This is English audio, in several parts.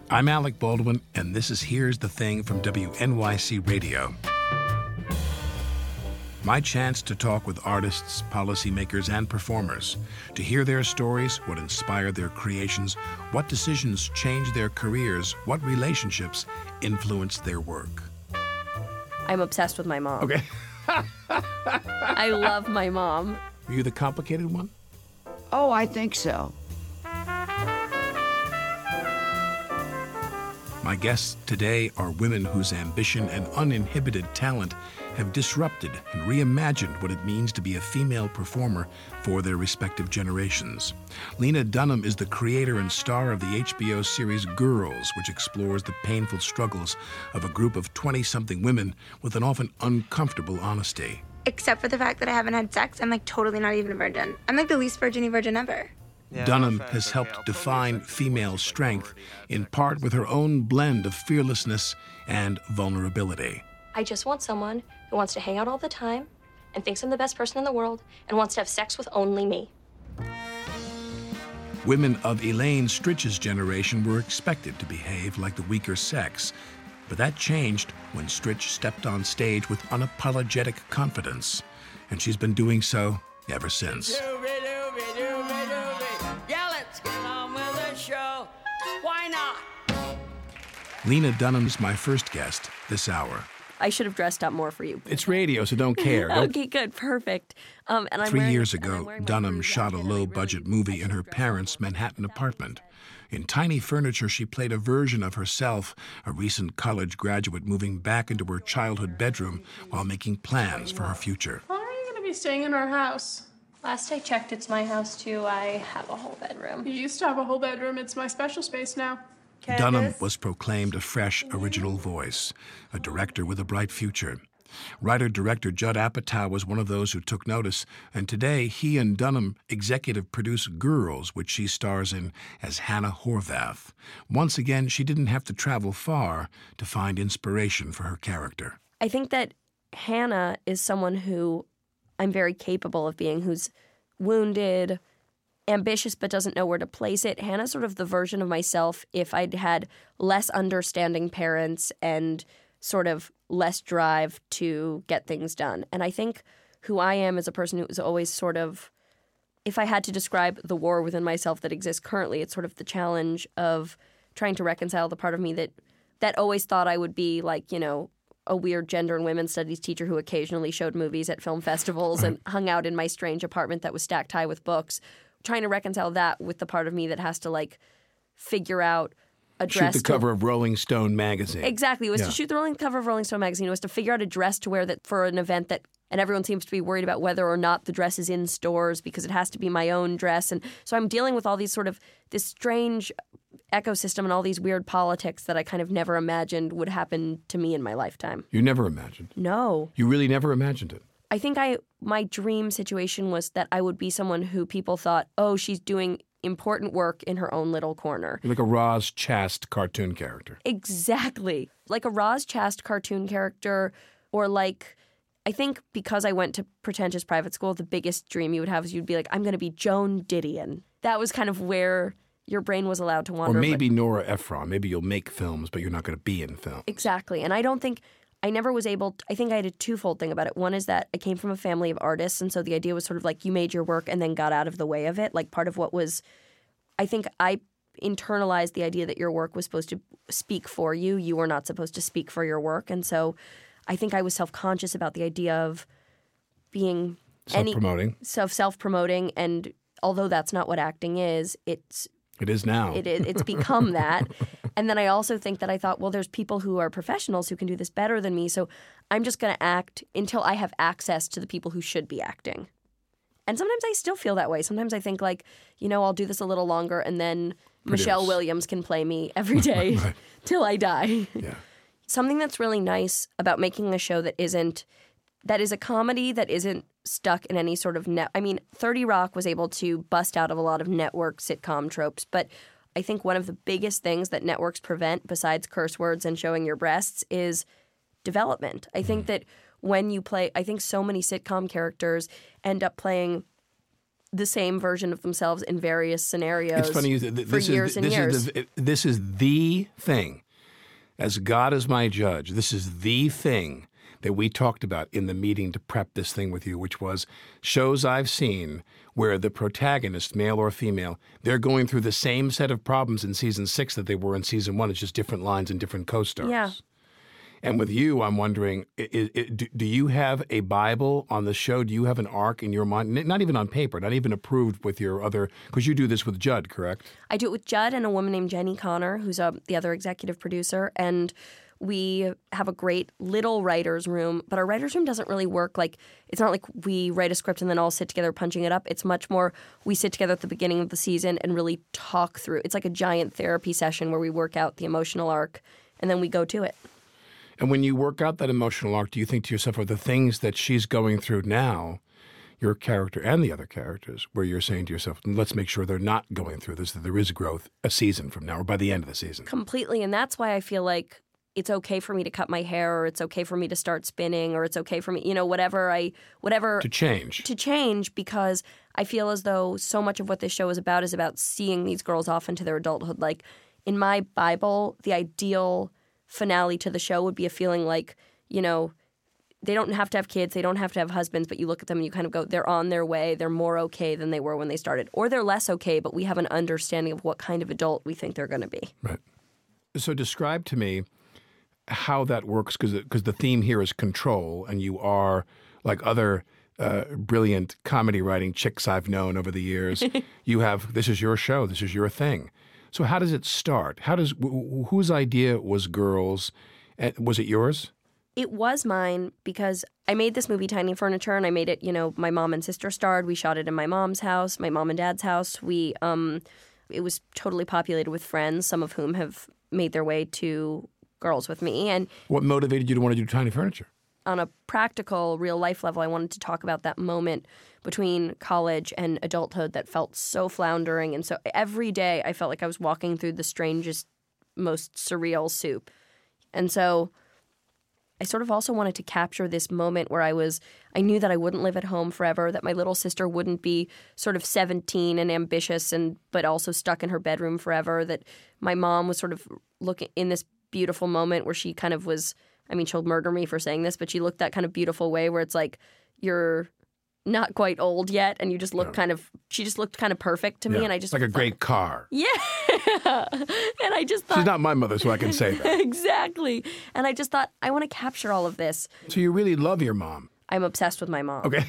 I'm Alec Baldwin, and this is Here's the Thing from WNYC Radio. My chance to talk with artists, policymakers, and performers, to hear their stories, what inspired their creations, what decisions changed their careers, what relationships influenced their work. I'm obsessed with my mom. Okay. I love my mom. Are you the complicated one? Oh, I think so. My guests today are women whose ambition and uninhibited talent have disrupted and reimagined what it means to be a female performer for their respective generations. Lena Dunham is the creator and star of the HBO series Girls, which explores the painful struggles of a group of 20-something women with an often uncomfortable honesty. Except for the fact that I haven't had sex, I'm totally not even a virgin. I'm the least virgin-y virgin ever. Dunham has helped define female strength, in part with her own blend of fearlessness and vulnerability. I just want someone who wants to hang out all the time and thinks I'm the best person in the world and wants to have sex with only me. Women of Elaine Stritch's generation were expected to behave like the weaker sex, but that changed when Stritch stepped on stage with unapologetic confidence, and she's been doing so ever since. Why not? Lena Dunham's my first guest this hour. I should have dressed up more for you. It's radio, so don't care. Okay, good, perfect. And I'm 3 years ago, Dunham shot a low-budget movie in her parents' Manhattan apartment. In tiny furniture, she played a version of herself, a recent college graduate moving back into her childhood bedroom while making plans for her future. How are you going to be staying in our house? Last I checked, it's my house, too. I have a whole bedroom. You used to have a whole bedroom. It's my special space now. Dunham was proclaimed a fresh, original voice, a director with a bright future. Writer-director Judd Apatow was one of those who took notice, and today he and Dunham executive produce Girls, which she stars in as Hannah Horvath. Once again, she didn't have to travel far to find inspiration for her character. I think that Hannah is someone who I'm very capable of being, who's wounded, ambitious, but doesn't know where to place it. Hannah's sort of the version of myself if I'd had less understanding parents and sort of less drive to get things done. And I think who I am as a person who is always sort of, if I had to describe the war within myself that exists currently, it's sort of the challenge of trying to reconcile the part of me that always thought I would be like, a weird gender and women's studies teacher who occasionally showed movies at film festivals and hung out in my strange apartment that was stacked high with books, trying to reconcile that with the part of me that has to, figure out a dress. Shoot the cover of Rolling Stone magazine. Exactly. It was to shoot the cover of Rolling Stone magazine. It was to figure out a dress to wear that for an event that, and everyone seems to be worried about whether or not the dress is in stores because it has to be my own dress. And so I'm dealing with all these this strange ecosystem and all these weird politics that I kind of never imagined would happen to me in my lifetime. You never imagined? No. You really never imagined it? I think my dream situation was that I would be someone who people thought, oh, she's doing important work in her own little corner. You're like a Roz Chast cartoon character. Exactly. Like a Roz Chast cartoon character, or I think because I went to pretentious private school, the biggest dream you would have is you'd be like, I'm going to be Joan Didion. That was kind of where your brain was allowed to wander. Or maybe Nora Ephron. Maybe you'll make films, but you're not going to be in film. Exactly. And I don't think I never was able to, I think I had a twofold thing about it. One is that I came from a family of artists, and so the idea was sort of you made your work and then got out of the way of it. Part of what was, I think I internalized the idea that your work was supposed to speak for you. You were not supposed to speak for your work. And so I think I was self-conscious about the idea of being self-promoting. Self-promoting, and although that's not what acting is, it is now. It's become that. And then I also think that I thought, well, there's people who are professionals who can do this better than me, so I'm just going to act until I have access to the people who should be acting. And sometimes I still feel that way. Sometimes I think I'll do this a little longer and then Michelle Williams can play me every day right. till I die. Yeah. Something that's really nice about making a show that is a comedy that isn't stuck in any sort of 30 Rock was able to bust out of a lot of network sitcom tropes, but I think one of the biggest things that networks prevent, besides curse words and showing your breasts, is development. I think that when you play, I think so many sitcom characters end up playing the same version of themselves in various scenarios It's funny. for years and years. This is the thing. As God is my judge, this is the thing that we talked about in the meeting to prep this thing with you, which was shows I've seen where the protagonist, male or female, they're going through the same set of problems in season 6 that they were in season 1. It's just different lines and different co-stars. Yeah. And with you, I'm wondering, do you have a Bible on the show? Do you have an arc in your mind? Not even on paper, not even approved with your other, because you do this with Judd, correct? I do it with Judd and a woman named Jenny Connor, who's the other executive producer, and we have a great little writer's room, but our writer's room doesn't really work like, it's not like we write a script and then all sit together punching it up. It's much more, we sit together at the beginning of the season and really talk through. It's like a giant therapy session where we work out the emotional arc and then we go to it. And when you work out that emotional arc, do you think to yourself, are the things that she's going through now, your character and the other characters, where you're saying to yourself, let's make sure they're not going through this, that there is growth a season from now or by the end of the season? Completely. And that's why I feel like it's okay for me to cut my hair, or it's okay for me to start spinning, or it's okay for me, whatever. To change, because I feel as though so much of what this show is about seeing these girls off into their adulthood. Like in my Bible, the ideal finale to the show would be a feeling like, they don't have to have kids, they don't have to have husbands, but you look at them and you kind of go, they're on their way, they're more okay than they were when they started. Or they're less okay, but we have an understanding of what kind of adult we think they're going to be. Right. So describe to me how that works, because the theme here is control, and you are, like other brilliant comedy writing chicks I've known over the years, this is your show, this is your thing. So how does it start? Whose idea was Girls? Was it yours? It was mine, because I made this movie Tiny Furniture, and I made it, my mom and sister starred. We shot it in my mom's house, my mom and dad's house. It was totally populated with friends, some of whom have made their way to Girls with me. And what motivated you to want to do Tiny Furniture? On a practical, real-life level, I wanted to talk about that moment between college and adulthood that felt so floundering. And so every day I felt like I was walking through the strangest, most surreal soup. And so I sort of also wanted to capture this moment where I knew that I wouldn't live at home forever, that my little sister wouldn't be sort of 17 and ambitious but also stuck in her bedroom forever, that my mom was sort of looking in this beautiful moment where she kind of was, she'll murder me for saying this, but she looked that kind of beautiful way where it's like, you're not quite old yet, and you just look she just looked kind of perfect to me, and I just like a great car. Yeah. And I just thought, she's not my mother, so I can say that. Exactly. And I just thought, I want to capture all of this. So you really love your mom? I'm obsessed with my mom. Okay.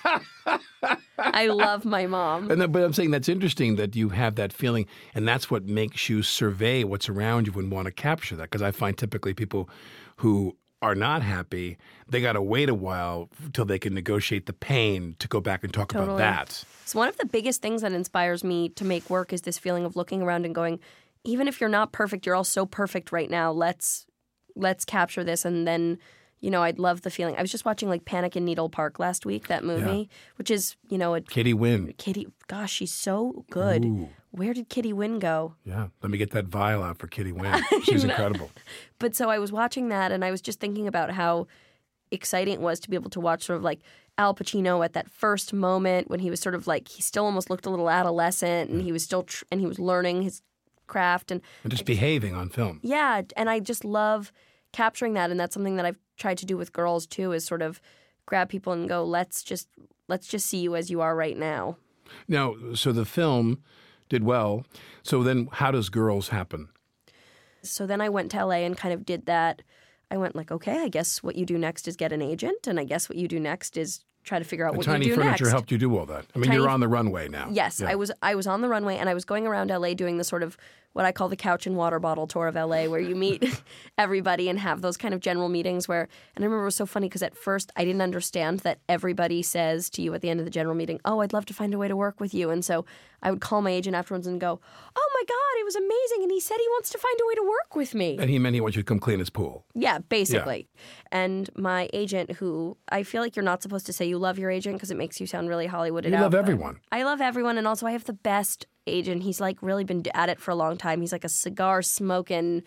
I love my mom. But I'm saying that's interesting that you have that feeling, and that's what makes you survey what's around you and want to capture that. Because I find typically people who are not happy, they got to wait a while till they can negotiate the pain to go back and talk about that. So one of the biggest things that inspires me to make work is this feeling of looking around and going, even if you're not perfect, you're all so perfect right now. Let's capture this. And then, I'd love the feeling. I was just watching like Panic in Needle Park last week, that movie, which is, Katie Wynn. Gosh, she's so good. Ooh. Where did Kitty Wynn go? Yeah, let me get that vial out for Kitty Wynn. She's incredible. But so I was watching that, and I was just thinking about how exciting it was to be able to watch sort of like Al Pacino at that first moment when he was sort of like, he still almost looked a little adolescent, and he was still and he was learning his craft and just behaving on film. Yeah, and I just love capturing that, and that's something that I've tried to do with Girls too, is sort of grab people and go, let's just see you as you are right now. Now, so the film did well. So then how does Girls happen? So then I went to LA and kind of did that. I went like, okay, I guess what you do next is get an agent, and I guess what you do next is try to figure out what you do next. Tiny Furniture helped you do all that. You're on the runway now. Yes, yeah. I was on the runway, and I was going around LA doing the sort of what I call the couch and water bottle tour of LA, where you meet everybody and have those kind of general meetings where, and I remember it was so funny because at first I didn't understand that everybody says to you at the end of the general meeting, oh, I'd love to find a way to work with you. And so I would call my agent afterwards and go, oh my God, it was amazing. And he said he wants to find a way to work with me. And he meant he wants you to come clean his pool. Yeah, basically. Yeah. And my agent, who I feel like you're not supposed to say you love your agent because it makes you sound really Hollywooded out. You love everyone. I love everyone. And also I have the best agent. He's like really been at it for a long time. He's like a cigar smoking,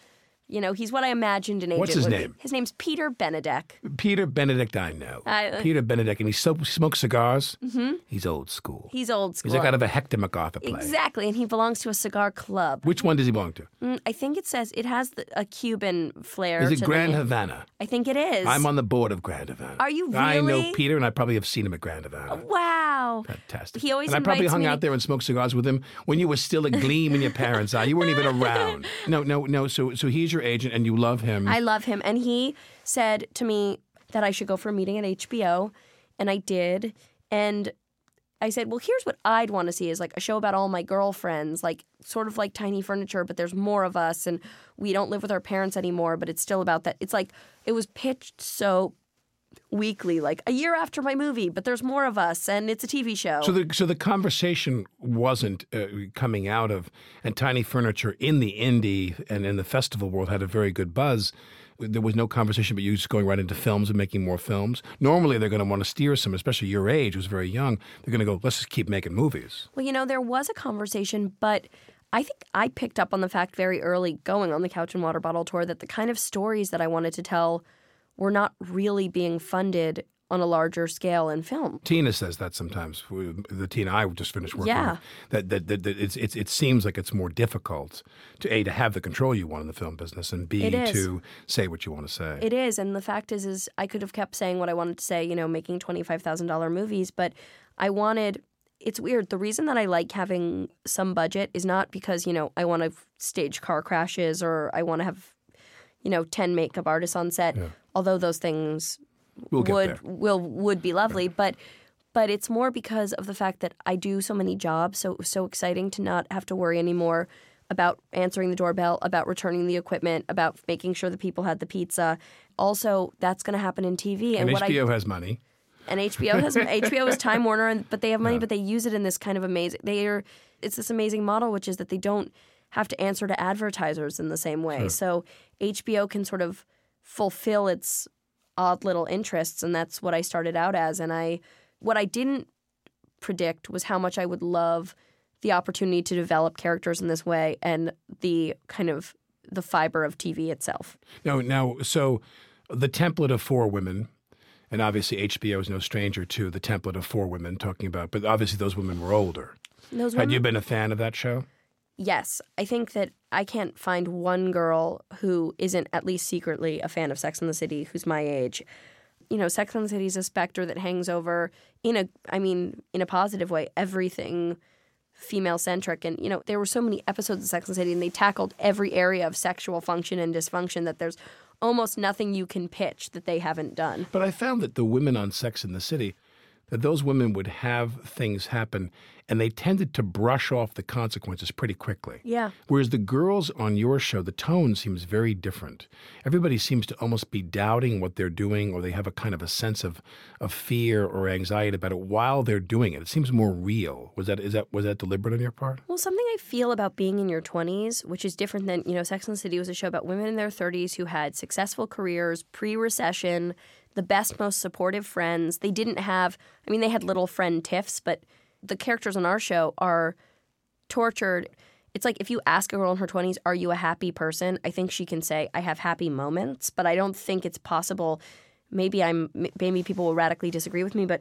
You know, he's what I imagined an agent What's his would be. name? His name's Peter Benedict. Peter Benedict, I know. Peter Benedict, and he smokes cigars. Mm-hmm. He's old school. He's old school. He's like out of a Hector MacArthur play. Exactly, and he belongs to a cigar club. Which one does he belong to? I think it says it has a Cuban flair. Is it to Grand the, Havana? I think it is. I'm on the board of Grand Havana. Are you really? I know Peter, and I probably have seen him at Grand Havana. Wow. Fantastic. He always and I probably invites hung me out there and smoked cigars with him when you were still a gleam in your parents' eye. You weren't even around. No. So he's your agent, and you love him. I love him. And he said to me that I should go for a meeting at HBO. And I did. And I said, well, here's what I'd want to see is like a show about all my girlfriends, like sort of like Tiny Furniture, but there's more of us. And we don't live with our parents anymore, but it's still about that. It's like it was pitched so weekly, like a year after my movie, but there's more of us, and it's a TV show. So the conversation wasn't coming out of, and Tiny Furniture in the indie and in the festival world had a very good buzz. There was no conversation about you just going right into films and making more films. Normally, they're going to want to steer some, especially your age, who's very young. They're going to go, let's just keep making movies. Well, you know, there was a conversation, but I think I picked up on the fact very early going on the Couch and Water Bottle tour that the kind of stories that I wanted to tell were not really being funded on a larger scale in film. Tina says that sometimes. The Tina I just finished working with. That it seems like it's more difficult to A, to have the control you want in the film business, and B, to say what you want to say. It is, and the fact is I could have kept saying what I wanted to say, you know, making $25,000 movies, but I wanted... It's weird. The reason that I like having some budget is not because, you know, I want to stage car crashes or I want to have, you know, 10 makeup artists on set, although those things would be lovely, but it's more because of the fact that I do so many jobs, so exciting to not have to worry anymore about answering the doorbell, about returning the equipment, about making sure the people had the pizza. Also, that's going to happen in TV. And HBO has money. And HBO is Time Warner, but they have money, but they use it in this kind of amazing. It's this amazing model, which is that they don't have to answer to advertisers in the same way. Sure. So HBO can sort of fulfill its odd little interests, and that's what I started out as. And what I didn't predict was how much I would love the opportunity to develop characters in this way and the kind of the fiber of TV itself. Now, so the template of 4 women. And obviously HBO is no stranger to the template of 4 women talking about, but obviously those women were older. Had you been a fan of that show? Yes. I think that I can't find one girl who isn't at least secretly a fan of Sex and the City who's my age. You know, Sex and the City is a specter that hangs over in a positive way, everything female-centric. And, you know, there were so many episodes of Sex and the City and they tackled every area of sexual function and dysfunction that there's almost nothing you can pitch that they haven't done. But I found that the women on Sex and the City, that those women would have things happen and they tended to brush off the consequences pretty quickly. Yeah. Whereas the girls on your show, the tone seems very different. Everybody seems to almost be doubting what they're doing, or they have a kind of a sense of fear or anxiety about it while they're doing it. It seems more real. Was that deliberate on your part? Well, something I feel about being in your 20s, which is different than, you know, Sex and the City was a show about women in their 30s who had successful careers, pre-recession, the best, most supportive friends. They didn't have, they had little friend tiffs, but the characters on our show are tortured. It's like if you ask a girl in her 20s, are you a happy person? I think she can say, I have happy moments, but I don't think it's possible. Maybe people will radically disagree with me, but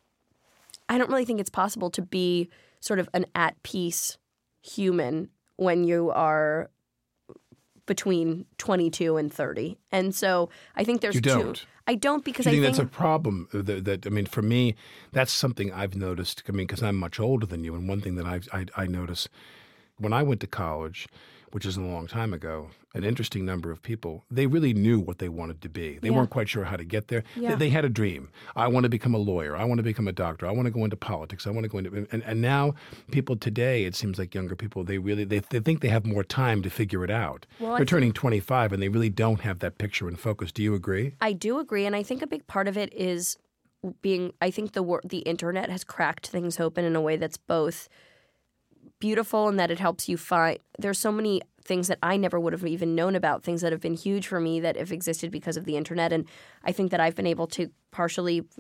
I don't really think it's possible to be sort of an at-peace human when you are between 22 and 30. And so I think there's You don't. two. I don't because Do you I think think that's a problem? For me, that's something I've noticed. Because I'm much older than you, and one thing that I notice when I went to college, which is a long time ago, an interesting number of people, they really knew what they wanted to be. They weren't quite sure how to get there. Yeah. They had a dream. I want to become a lawyer. I want to become a doctor. I want to go into politics. I want to go into and now people today, it seems like younger people, they think they have more time to figure it out. Well, They're turning 25 and they really don't have that picture in focus. Do you agree? I do agree, and I think a big part of it is I think the internet has cracked things open in a way that's both beautiful and that it helps you find. There's so many things that I never would have even known about, things that have been huge for me that have existed because of the internet, and I think that I've been able to partially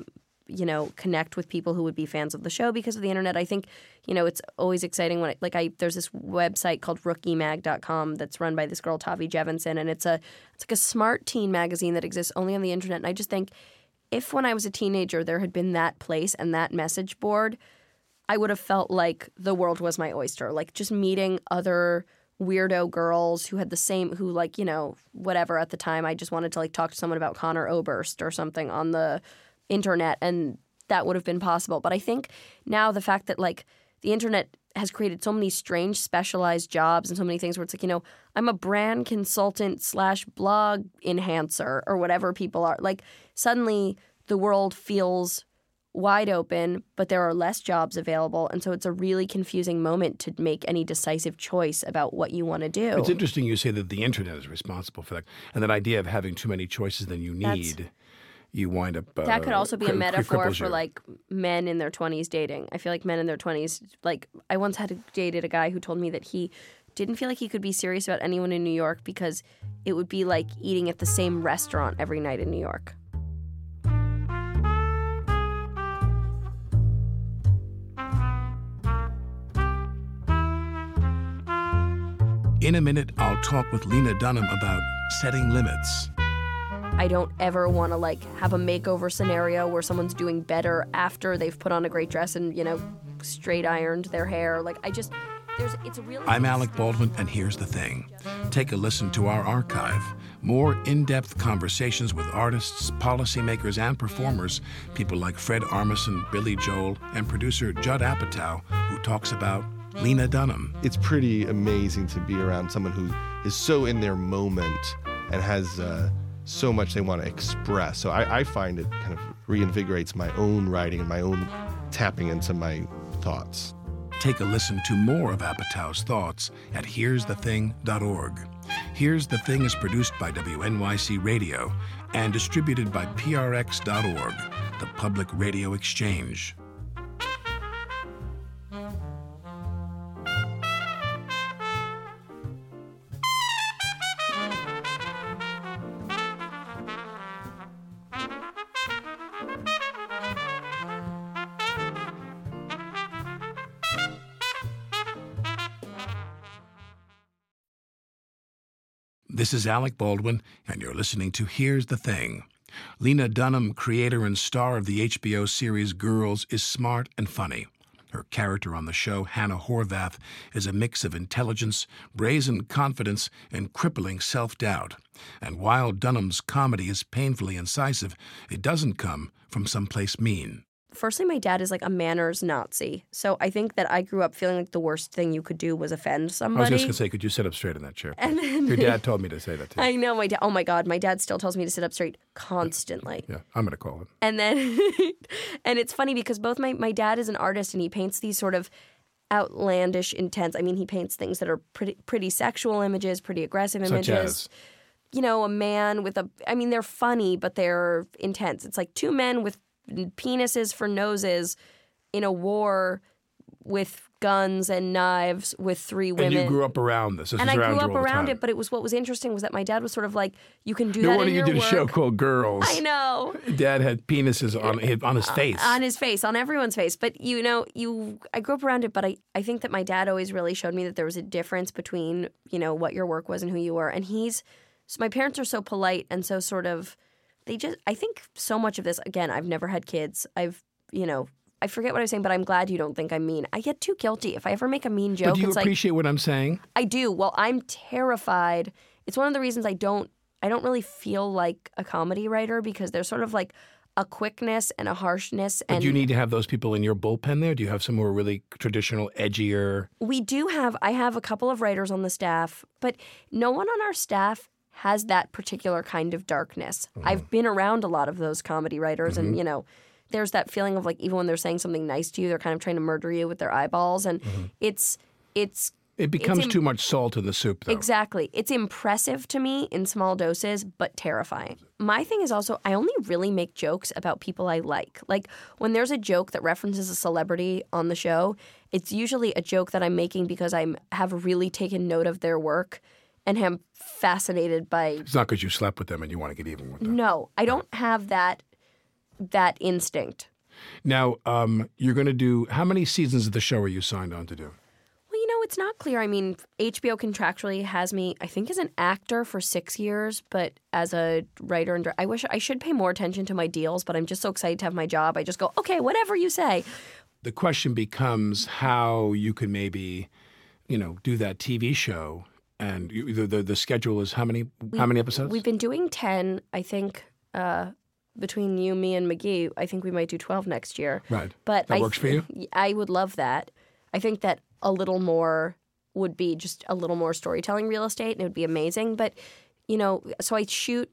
connect with people who would be fans of the show because of the internet. I think, it's always exciting when there's this website called rookiemag.com that's run by this girl, Tavi Jevinson, and it's like a smart teen magazine that exists only on the internet. And I just think if when I was a teenager there had been that place and that message board, I would have felt like the world was my oyster. Like just meeting other weirdo girls who had the same, whatever at the time. I just wanted to talk to someone about Conor Oberst or something on the internet, and that would have been possible. But I think now the fact that the internet has created so many strange specialized jobs and so many things where it's I'm a brand consultant / blog enhancer or whatever people are. Suddenly the world feels wide open, but there are less jobs available. And so it's a really confusing moment to make any decisive choice about what you want to do. It's interesting you say that the internet is responsible for that. And that idea of having too many choices than you need, you wind up... that could also be a metaphor for men in their 20s dating. I feel like men in their 20s, I once dated a guy who told me that he didn't feel like he could be serious about anyone in New York because it would be like eating at the same restaurant every night in New York. In a minute, I'll talk with Lena Dunham about setting limits. I don't ever want to have a makeover scenario where someone's doing better after they've put on a great dress and, straight ironed their hair. I'm Alec Baldwin, and here's the thing. Take a listen to our archive. More in-depth conversations with artists, policymakers, and performers, people like Fred Armisen, Billy Joel, and producer Judd Apatow, who talks about Lena Dunham. It's pretty amazing to be around someone who is so in their moment and has so much they want to express. So I find it kind of reinvigorates my own writing and my own tapping into my thoughts. Take a listen to more of Apatow's thoughts at here'sthething.org. Here's the Thing is produced by WNYC Radio and distributed by PRX.org, the Public Radio Exchange. This is Alec Baldwin, and you're listening to Here's the Thing. Lena Dunham, creator and star of the HBO series Girls, is smart and funny. Her character on the show, Hannah Horvath, is a mix of intelligence, brazen confidence, and crippling self-doubt. And while Dunham's comedy is painfully incisive, it doesn't come from someplace mean. Firstly, my dad is a manners Nazi. So I think that I grew up feeling like the worst thing you could do was offend somebody. I was just going to say, could you sit up straight in that chair? And then, your dad told me to say that too. I know, my dad. Oh my God, my dad still tells me to sit up straight constantly. Yeah, I'm going to call him. And then, and it's funny because both my dad is an artist and he paints these sort of outlandish, intense. I mean, he paints things that are pretty sexual images, pretty aggressive images. Such as? A man with they're funny, but they're intense. It's like two men with penises for noses in a war with guns and knives with three women. And you grew up around this. And I grew up around it, but what was interesting was that my dad was sort of you can do that in your work. No wonder you did a show called Girls. I know. Dad had penises on his face. On his face, on everyone's face. But, I grew up around it, but I think that my dad always really showed me that there was a difference between, what your work was and who you were. And so my parents are so polite and so sort of, I think so much of this, again, I've never had kids. I forget what I was saying, but I'm glad you don't think I'm mean. I get too guilty. If I ever make a mean joke, but do you appreciate what I'm saying? I do. Well, I'm terrified. It's one of the reasons I don't really feel like a comedy writer because there's sort of a quickness and a harshness. But do you need to have those people in your bullpen there? Do you have some more really traditional, edgier? I have a couple of writers on the staff, but no one on our staff has that particular kind of darkness. Mm-hmm. I've been around a lot of those comedy writers and, there's that feeling of even when they're saying something nice to you, they're kind of trying to murder you with their eyeballs. And it becomes too much salt in the soup, though. Exactly. It's impressive to me in small doses, but terrifying. My thing is also I only really make jokes about people I like. When there's a joke that references a celebrity on the show, it's usually a joke that I'm making because I have really taken note of their work and am fascinated by... It's not because you slept with them and you want to get even with them. No, I don't have that instinct. Now, you're going to do, how many seasons of the show are you signed on to do? Well, it's not clear. I mean, HBO contractually has me, I think, as an actor for 6 years, but as a writer and I wish I should pay more attention to my deals, but I'm just so excited to have my job. I just go, okay, whatever you say. The question becomes how you can maybe, do that TV show. And the schedule is how many episodes? We've been doing 10, I think, between you, me, and McGee. I think we might do 12 next year. Right. But that works for you? I would love that. I think that a little more would be just a little more storytelling real estate, and it would be amazing. But, so I shoot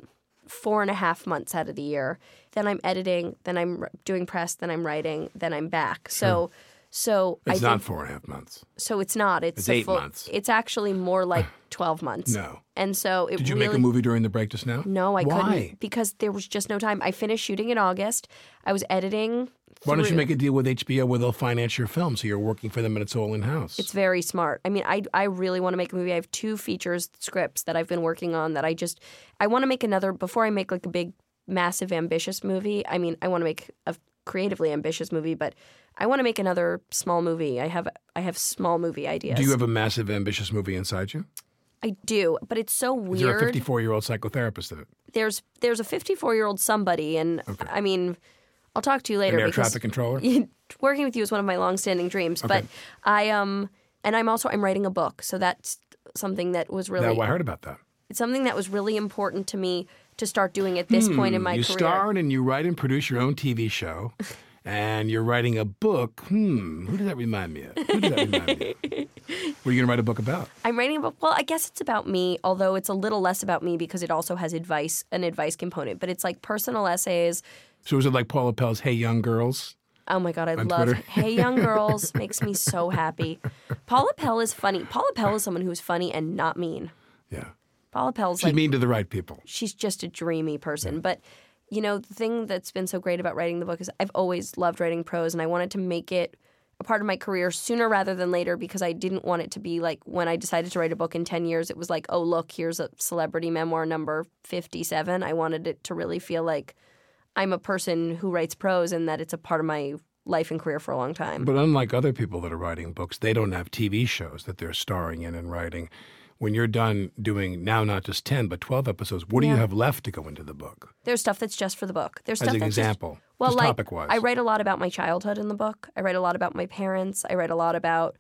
4.5 months out of the year. Then I'm editing, then I'm doing press, then I'm writing, then I'm back. So it's not 4.5 months. So it's not. It's 8 months. It's actually more like 12 months. No. And so Did you make a movie during the break just now? No, I Why? couldn't because there was just no time. I finished shooting in August. I was editing. Why don't you make a deal with HBO where they'll finance your film so you're working for them and it's all in-house? It's very smart. I mean, I really want to make a movie. I have 2 features scripts that I've been working on that I want to make another, before I make like a big, massive, ambitious movie. I mean, I want to make a creatively ambitious movie, but I want to make another small movie. I have small movie ideas. Do you have a massive, ambitious movie inside you? I do, but it's so weird. Is there a 54-year-old psychotherapist in it? There's a 54-year-old somebody, and okay. I mean, I'll talk to you later. An air traffic controller? Working with you is one of my long-standing dreams. Okay. But I'm writing a book, so that's something that was really. No, I heard about that. It's something that was really important to me to start doing at this point in my career. You star and you write and produce your own TV show. And you're writing a book. Who does that remind me of? What are you going to write a book about? I'm writing a book. Well, I guess it's about me, although it's a little less about me because it also has an advice component. But it's like personal essays. So is it like Paula Pell's Hey Young Girls? Oh, my God, I love Twitter? Hey Young Girls. Makes me so happy. Paula Pell is funny. Paula Pell is someone who's funny and not mean. Yeah. Paula Pell's She's mean to the right people. She's just a dreamy person. Yeah. But the thing that's been so great about writing the book is I've always loved writing prose, and I wanted to make it a part of my career sooner rather than later because I didn't want it to be like when I decided to write a book in 10 years, it was like, oh, look, here's a celebrity memoir number 57. I wanted it to really feel like I'm a person who writes prose and that it's a part of my life and career for a long time. But unlike other people that are writing books, they don't have TV shows that they're starring in and writing. When you're done doing now not just 10 but 12 episodes, what do you have left to go into the book? There's stuff that's just for the book. There's As stuff an that's example, just topic-wise. I write a lot about my childhood in the book. I write a lot about my parents. I write a lot about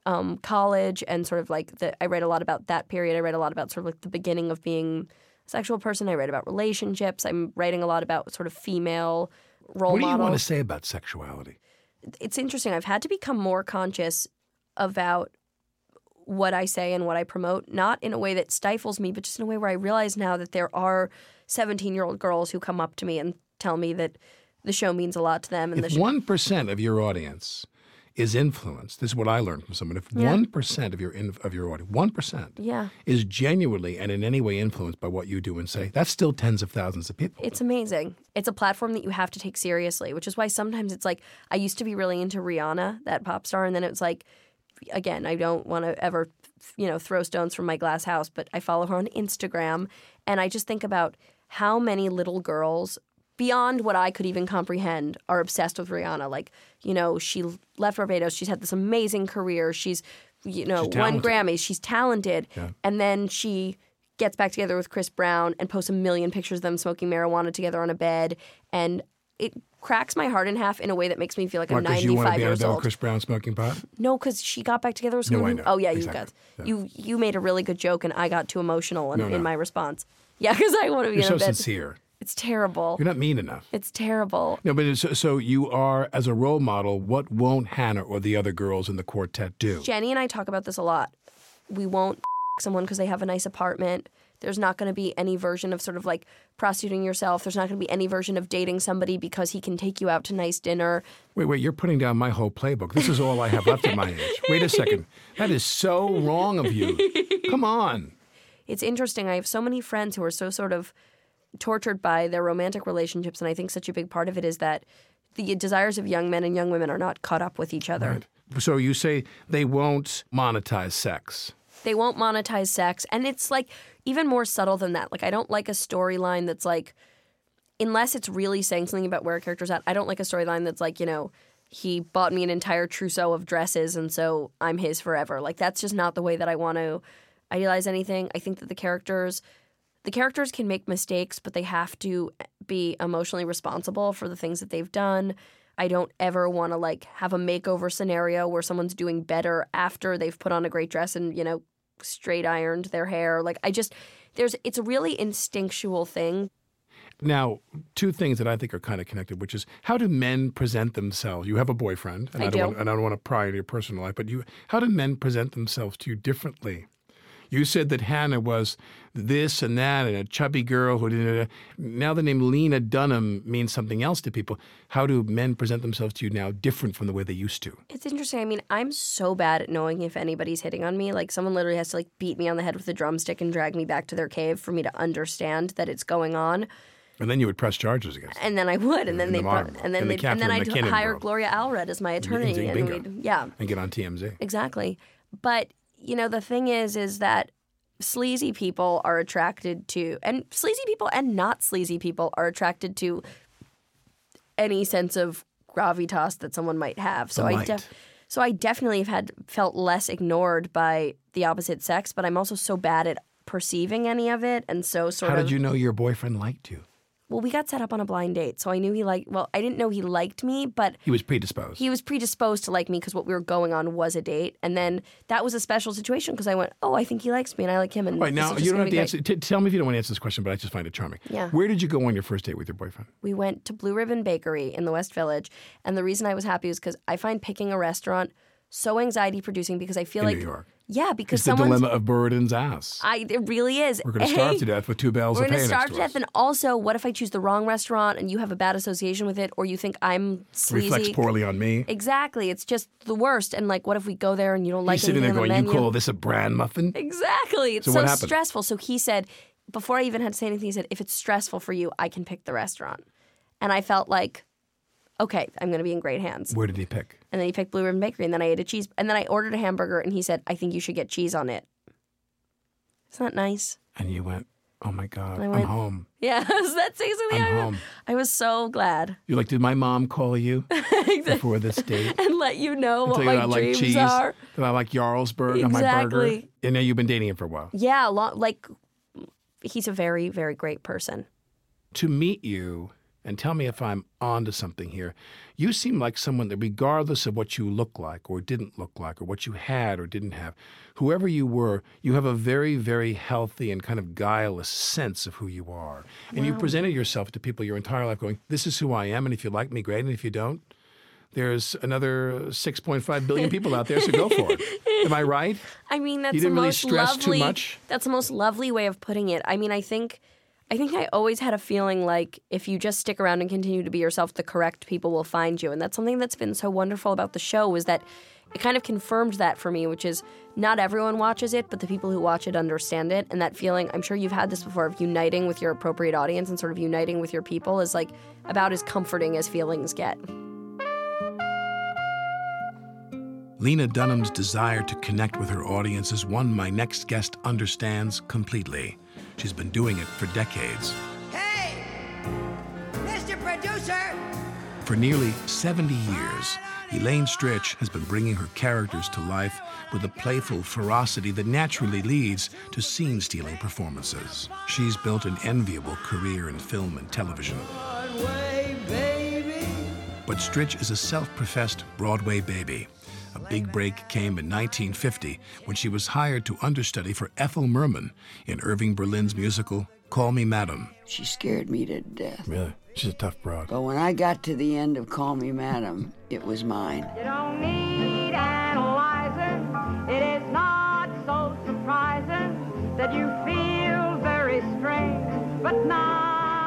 college and sort of like I write a lot about that period. I write a lot about sort of like the beginning of being a sexual person. I write about relationships. I'm writing a lot about sort of female role models. What do you want to say about sexuality? It's interesting. I've had to become more conscious about what I say and what I promote, not in a way that stifles me, but just in a way where I realize now that there are 17-year-old girls who come up to me and tell me that the show means a lot to them. And if 1% of your audience is influenced, this is what I learned from someone, if 1% of your audience, 1% is genuinely and in any way influenced by what you do and say, that's still tens of thousands of people. It's amazing. It's a platform that you have to take seriously, which is why sometimes it's like, I used to be really into Rihanna, that pop star, and then it was like, again, I don't want to ever, throw stones from my glass house, but I follow her on Instagram, and I just think about how many little girls, beyond what I could even comprehend, are obsessed with Rihanna. Like, she left Barbados. She's had this amazing career. She's won Grammys. She's talented. Yeah. And then she gets back together with Chris Brown and posts a million pictures of them smoking marijuana together on a bed, and it cracks my heart in half in a way that makes me feel like I'm 95 years old. Because you want to be on a bed with Chris Brown smoking pot? No, because she got back together with someone. No, I know. Oh yeah, exactly. You guys. Yeah. You made a really good joke, and I got too emotional in, No. in my response. Yeah, because I want to be You're in a so bed. sincere. It's terrible. You're not mean enough. It's terrible. No, but so you are, as a role model, what won't Hannah or the other girls in the quartet do? Jenny and I talk about this a lot. We won't someone because they have a nice apartment. There's not going to be any version of sort of like prostituting yourself. There's not going to be any version of dating somebody because he can take you out to nice dinner. Wait, you're putting down my whole playbook. This is all I have left at my age. Wait a second. That is so wrong of you. Come on. It's interesting. I have so many friends who are so sort of tortured by their romantic relationships, and I think such a big part of it is that the desires of young men and young women are not caught up with each other. Right. So you say they won't monetize sex. They won't monetize sex, and it's like even more subtle than that. Like, I don't like a storyline that's like unless it's really saying something about where a character's at, I don't like a storyline that's like, he bought me an entire trousseau of dresses and so I'm his forever. Like, that's just not the way that I want to idealize anything. I think that the characters can make mistakes, but they have to be emotionally responsible for the things that they've done. I don't ever want to like have a makeover scenario where someone's doing better after they've put on a great dress and, straight ironed their hair. Like, it's a really instinctual thing. Now, two things that I think are kind of connected, which is how do men present themselves? You have a boyfriend, and I don't want to pry into your personal life, but how do men present themselves to you differently? You said that Hannah was this and that and a chubby girl who did. Now the name Lena Dunham means something else to people. How do men present themselves to you now different from the way they used to? It's interesting. I mean, I'm so bad at knowing if anybody's hitting on me. Like, someone literally has to like beat me on the head with a drumstick and drag me back to their cave for me to understand that it's going on. And then you would press charges against them. And then I would, and then I'd hire world. Gloria Allred as my attorney, and and get on TMZ. Exactly. But the thing is that sleazy people are attracted to, and sleazy people and not sleazy people are attracted to any sense of gravitas that someone might have. So I definitely have felt less ignored by the opposite sex, but I'm also so bad at perceiving any of it, and so How did you know your boyfriend liked you? Well, we got set up on a blind date, so I knew I didn't know he liked me, but he was predisposed. He was predisposed to like me because what we were going on was a date, and then that was a special situation because I went, I think he likes me and I like him. And right, now, you don't have to answer. Tell me if you don't want to answer this question, but I just find it charming. Yeah. Where did you go on your first date with your boyfriend? We went to Blue Ribbon Bakery in the West Village, and the reason I was happy was because I find picking a restaurant so anxiety-producing because I feel in like... New York. Yeah, because it's the dilemma of Burden's ass. It really is. We're going to starve to death with two bells of pay next to us. We're going to starve to death, and also, what if I choose the wrong restaurant and you have a bad association with it, or you think I'm sleazy? Reflects poorly on me. Exactly. It's just the worst. And what if we go there and you don't like anything on the menu? He's sitting there going, you call this a bran muffin? Exactly. It's so stressful. So he said, before I even had to say anything, he said, if it's stressful for you, I can pick the restaurant. And I felt like, okay, I'm going to be in great hands. Where did he pick? And then he picked Blue Ribbon Bakery, and then I ate a cheese. And then I ordered a hamburger, and he said, I think you should get cheese on it. Isn't that nice? And you went, oh my God, I'm home. Yeah, that's basically I'm home. I was so glad. You're like, did my mom call you before this date? And let you know what my dreams cheese, are. That I like Jarlsberg on my burger. And now you've been dating him for a while. Yeah, he's a very, very great person. To meet you, and tell me if I'm onto something here, you seem like someone that regardless of what you look like or didn't look like or what you had or didn't have, whoever you were, you have a very, very healthy and kind of guileless sense of who you are. And you presented yourself to people your entire life going, this is who I am, and if you like me, great, and if you don't, there's another 6.5 billion people out there, so go for it. Am I right? I mean, that's you didn't really stress too much? That's the most lovely way of putting it. I mean, I think I always had a feeling like if you just stick around and continue to be yourself, the correct people will find you. And that's something that's been so wonderful about the show is that it kind of confirmed that for me, which is not everyone watches it, but the people who watch it understand it. And that feeling, I'm sure you've had this before, of uniting with your appropriate audience and sort of uniting with your people is about as comforting as feelings get. Lena Dunham's desire to connect with her audience is one my next guest understands completely. She's been doing it for decades. Hey, Mr. Producer! For nearly 70 years, Elaine Stritch has been bringing her characters to life with a playful ferocity that naturally leads to scene-stealing performances. She's built an enviable career in film and television. But Stritch is a self-professed Broadway baby. A big break came in 1950 when she was hired to understudy for Ethel Merman in Irving Berlin's musical Call Me Madam. She scared me to death. Really? She's a tough broad. But when I got to the end of Call Me Madam, it was mine. You don't need analyzing. It is not so surprising that you feel very strange, but not.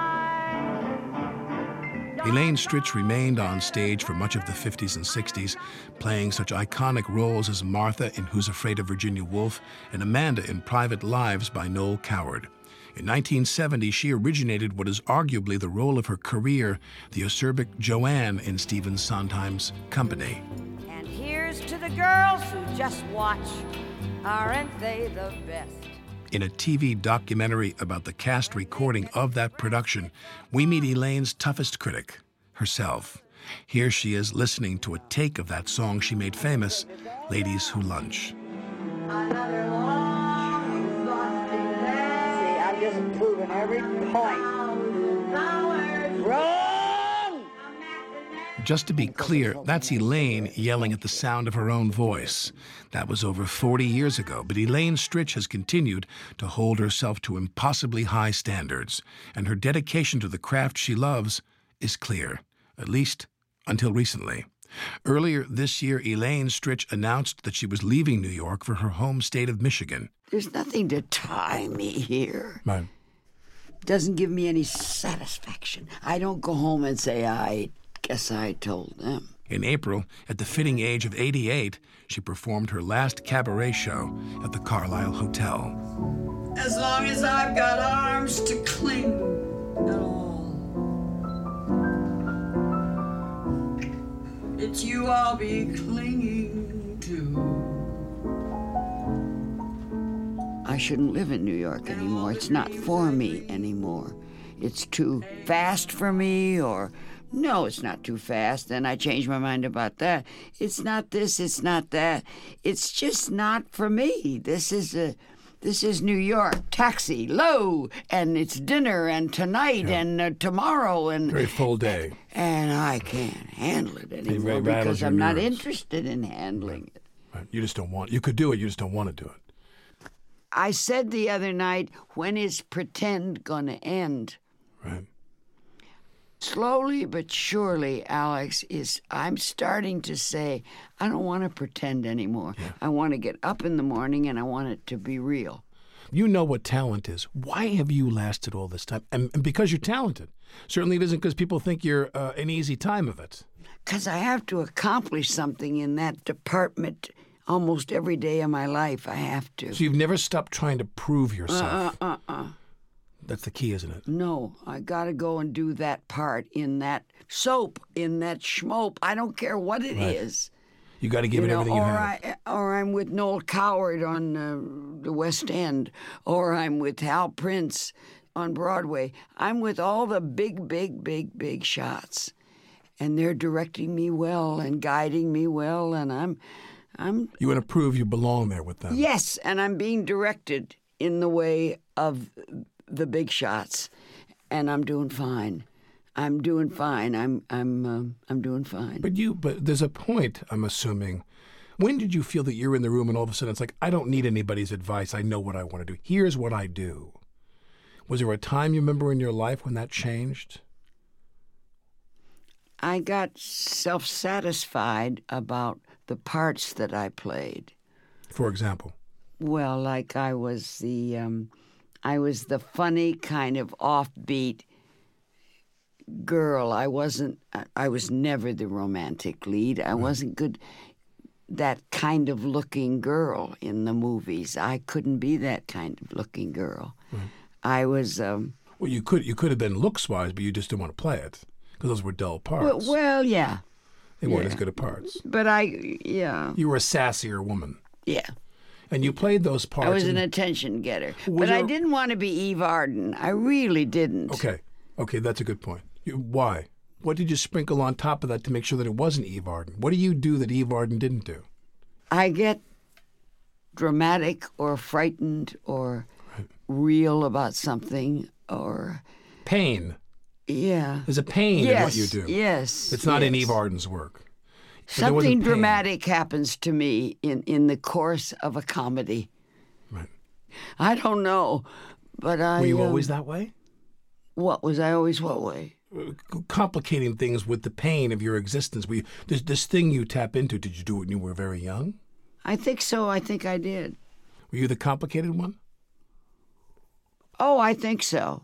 Elaine Stritch remained on stage for much of the 50s and 60s, playing such iconic roles as Martha in Who's Afraid of Virginia Woolf and Amanda in Private Lives by Noel Coward. In 1970, she originated what is arguably the role of her career, the acerbic Joanne in Stephen Sondheim's Company. And here's to the girls who just watch. Aren't they the best? In a TV documentary about the cast recording of that production, we meet Elaine's toughest critic, herself. Here she is listening to a take of that song she made famous, Ladies Who Lunch. Another long, exhausting day. See, I'm just proving every point. Wrong! Just to be clear, that's Elaine yelling at the sound of her own voice. That was over 40 years ago, but Elaine Stritch has continued to hold herself to impossibly high standards, and her dedication to the craft she loves is clear, at least until recently. Earlier this year, Elaine Stritch announced that she was leaving New York for her home state of Michigan. There's nothing to tie me here. Right. Doesn't give me any satisfaction. I don't go home and say, I guess I told them. In April, at the fitting age of 88, she performed her last cabaret show at the Carlisle Hotel. As long as I've got arms to cling at all, it's you I'll be clinging to. I shouldn't live in New York anymore. It's not for me anymore. It's too fast for me, or no, it's not too fast. Then I changed my mind about that. It's not this, it's not that. It's just not for me. This is New York. Taxi, low, and it's dinner, and tonight, and tomorrow, and Very full day. And I can't handle it anymore very rattles because your I'm not nerves. interested in handling it. Right. You just don't want. You could do it. You just don't want to do it. I said the other night, when is pretend gonna end? Right. Slowly but surely, Alex, I'm starting to say, I don't want to pretend anymore. Yeah. I want to get up in the morning and I want it to be real. You know what talent is. Why have you lasted all this time? And because you're talented. Certainly it isn't because people think you're an easy time of it. Because I have to accomplish something in that department almost every day of my life. I have to. So you've never stopped trying to prove yourself. That's the key, isn't it? No, I got to go and do that part in that soap, in that schmope. I don't care what it is. You got to give it everything you have. Or I'm with Noel Coward on the West End, or I'm with Hal Prince on Broadway. I'm with all the big shots, and they're directing me well and guiding me well, and I'm. You want to prove you belong there with them. Yes, and I'm being directed in the way of the big shots, and I'm doing fine. I'm doing fine. I'm doing fine. But there's a point, I'm assuming. When did you feel that you're in the room and all of a sudden it's like, I don't need anybody's advice. I know what I want to do. Here's what I do. Was there a time you remember in your life when that changed? I got self-satisfied about the parts that I played. For example? Well, like I was the funny kind of offbeat girl. I was never the romantic lead. I wasn't good, that kind of looking girl in the movies. I couldn't be that kind of looking girl. Right. I was... well, you could have been looks-wise, but you just didn't want to play it, because those were dull parts. Well, yeah. They weren't as good at parts. But yeah. You were a sassier woman. Yeah. And you played those parts. I was an attention getter. But I didn't want to be Eve Arden. I really didn't. Okay, that's a good point. Why? What did you sprinkle on top of that to make sure that it wasn't Eve Arden? What do you do that Eve Arden didn't do? I get dramatic or frightened or real about something or... Pain. Yeah. There's a pain in what you do. Yes. It's not in Eve Arden's work. Something dramatic happens to me in the course of a comedy. Right. I don't know, but I... Were you always that way? What? Was I always what way? Complicating things with the pain of your existence. This thing you tap into, did you do it when you were very young? I think so. I think I did. Were you the complicated one? Oh, I think so.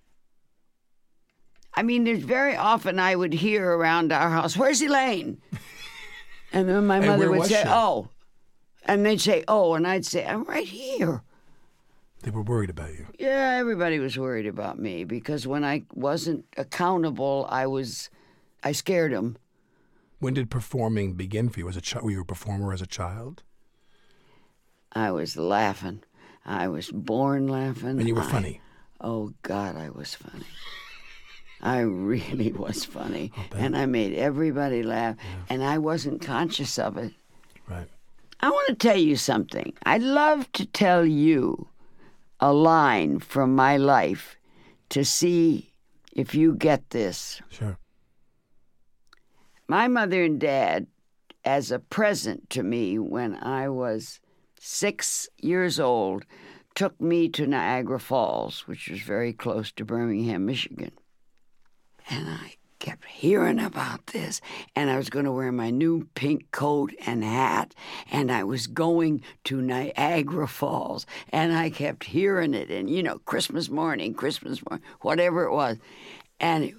I mean, there's very often I would hear around our house, "Where's Elaine?" And then my mother would say, "Oh." And they'd say, "Oh," and I'd say, "I'm right here." They were worried about you. Yeah, everybody was worried about me because when I wasn't accountable, I scared them. When did performing begin for you? Were you a performer as a child? I was laughing. I was born laughing. And you were funny. Oh, God, I was funny. I really was funny. I'll bet. And I made everybody laugh, and I wasn't conscious of it. Right. I want to tell you something. I'd love to tell you a line from my life to see if you get this. Sure. My mother and dad, as a present to me when I was 6 years old, took me to Niagara Falls, which was very close to Birmingham, Michigan. And I kept hearing about this, and I was going to wear my new pink coat and hat, and I was going to Niagara Falls, and I kept hearing it, and, you know, Christmas morning, whatever it was. And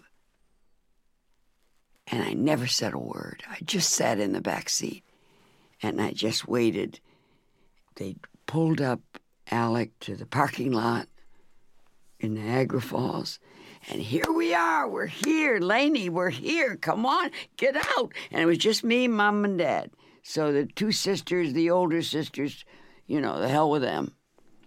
I never said a word. I just sat in the back seat, and I just waited. They pulled up Alec to the parking lot in Niagara Falls, and here we are. We're here. Lainey, we're here. Come on, get out. And it was just me, Mom, and Dad. So the two sisters, the older sisters, you know, the hell with them.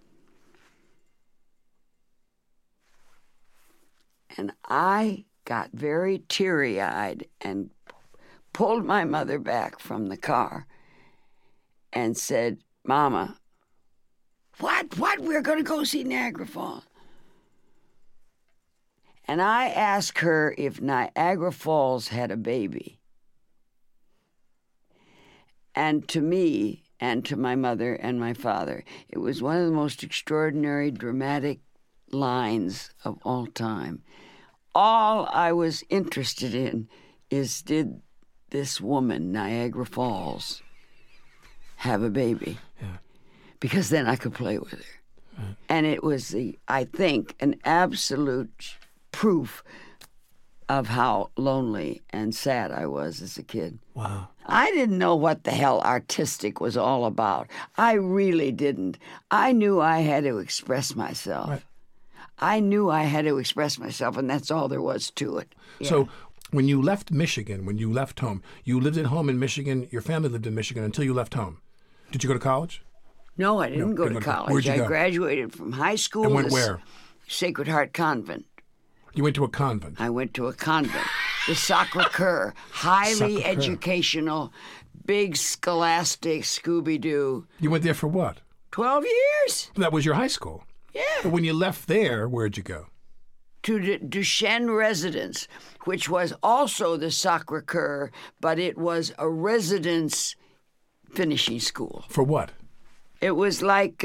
And I got very teary-eyed and pulled my mother back from the car and said, Mama, what? We're going to go see Niagara Falls. And I asked her if Niagara Falls had a baby. And to me, and to my mother and my father, it was one of the most extraordinary, dramatic lines of all time. All I was interested in is, did this woman, Niagara Falls, have a baby? Yeah. Because then I could play with her. Right. And it was, I think, an absolute proof of how lonely and sad I was as a kid. Wow. I didn't know what the hell artistic was all about. I really didn't. I knew I had to express myself. Right. I knew I had to express myself, and that's all there was to it. Yeah. So when you left Michigan, when you left home, you lived at home in Michigan, your family lived in Michigan until you left home. Did you go to college? No, I didn't go to college. Where'd you go? I graduated from high school. And went where? Sacred Heart Convent. You went to a convent? I went to a convent. The Sacre-Cœur. Highly Sacre-Cœur. Educational, big scholastic Scooby-Doo. You went there for what? 12 years. That was your high school? Yeah. But when you left there, where'd you go? To the Duchesne Residence, which was also the Sacre-Cœur, but it was a residence finishing school. For what? It was like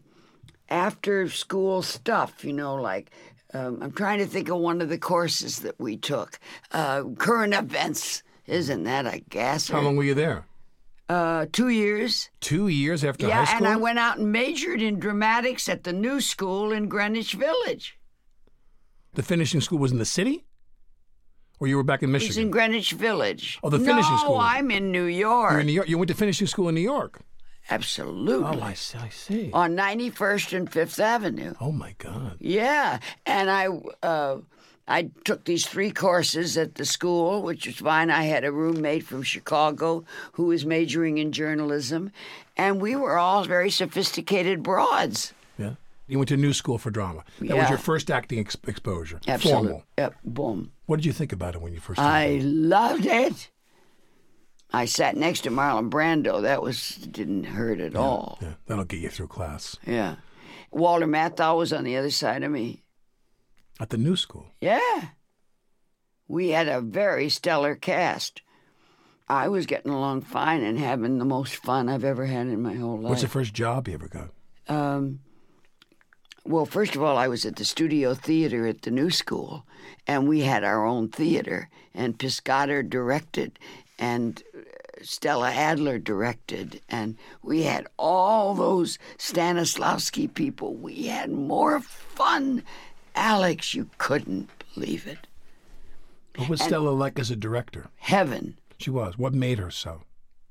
after-school stuff, you know, like... I'm trying to think of one of the courses that we took. Current events. Isn't that a gasser? How long were you there? 2 years. 2 years after high Yeah, school? and I went out and majored in dramatics at the new school in Greenwich Village. The finishing school was in the city? Or you were back in It Michigan? was in Greenwich Village. Oh, the finishing school. No, I'm in New York. You're in New York. You went to finishing school in New York? Absolutely. Oh, I see. On 91st and 5th Avenue. Oh, my God. Yeah, and I took these 3 courses at the school, which was fine. I had a roommate from Chicago who was majoring in journalism, and we were all very sophisticated broads. Yeah. You went to new school for drama. That was Yeah. your first acting exposure. Absolutely. Formal. Yep, boom. What did you think about it when you first I started? loved it. I sat next to Marlon Brando. That didn't hurt at all. Yeah, that'll get you through class. Yeah. Walter Matthau was on the other side of me. At the new school? Yeah. We had a very stellar cast. I was getting along fine and having the most fun I've ever had in my whole life. What's the first job you ever got? Well, first of all, I was at the Studio Theater at the new school, and we had our own theater, and Piscator directed, and Stella Adler directed, and we had all those Stanislavski people. We had more fun. Alex, you couldn't believe it. What was Stella like as a director? Heaven. She was. What made her so?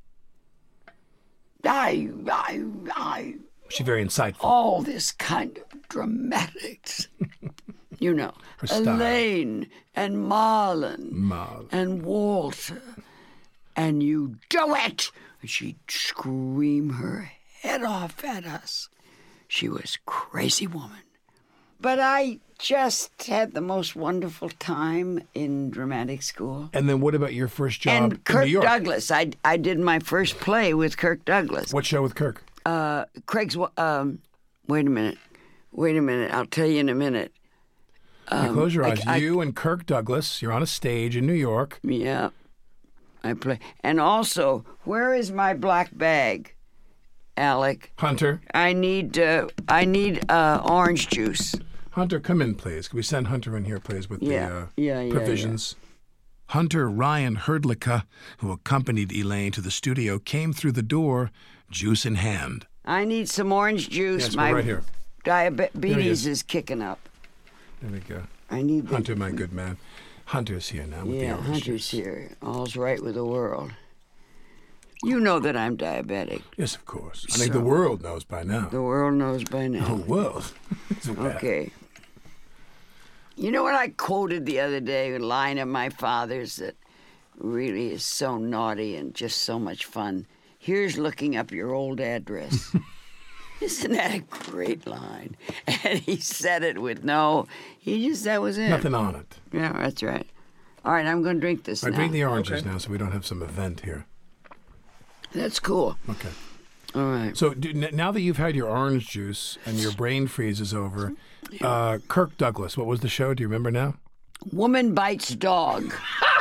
Was she very insightful? All this kind of dramatics. You know, Her style. Elaine and Marlon and Walter. And you do it! And she'd scream her head off at us. She was a crazy woman. But I just had the most wonderful time in dramatic school. And then what about your first job And in Kirk New York? Douglas. I did my first play with Kirk Douglas. What show with Kirk? Craig's. Wait a minute. I'll tell you in a minute. Now close your eyes. I- You and Kirk Douglas, you're on a stage in New York. Yeah, I play. And also, where is my black bag, Alec? Hunter, I need orange juice. Hunter, come in, please. Can we send Hunter in here, please, with Yeah. the Yeah, provisions? Hunter Ryan Herdlicka, who accompanied Elaine to the studio, came through the door, juice in hand. I need some orange juice. Yes, my we're right here. diabetes is kicking up. There we go. I need the, Hunter, my good man. Hunter's here now with the Yeah, orange Hunter's juice. here. All's right with the world. You know that I'm diabetic. Yes, of course. I think the world knows by now. The world knows by now. The world. So bad. Okay. You know what I quoted the other day? A line of my father's that really is so naughty and just so much fun. Here's looking up your old address. Isn't that a great line? And he said it with that was it. Nothing on it. Yeah, that's right. All right, I'm going to drink this I now. drink the oranges now so we don't have some event here. That's cool. Okay. All right. So now that you've had your orange juice and your brain freeze is over, Kirk Douglas, what was the show? Do you remember now? Woman bites dog.